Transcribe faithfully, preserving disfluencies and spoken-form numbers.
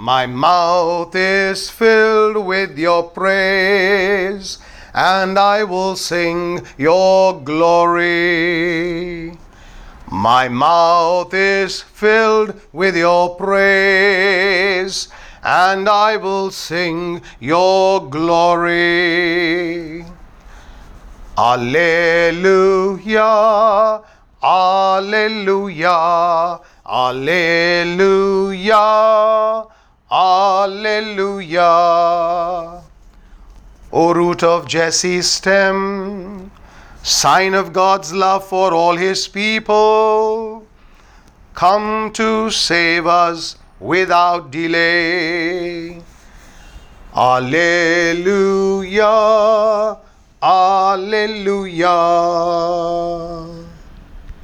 My mouth is filled with your praise, and I will sing your glory. My mouth is filled with your praise, and I will sing your glory. Alleluia, alleluia, alleluia, alleluia. O root of Jesse's stem, sign of God's love for all his people, come to save us without delay. Alleluia, alleluia.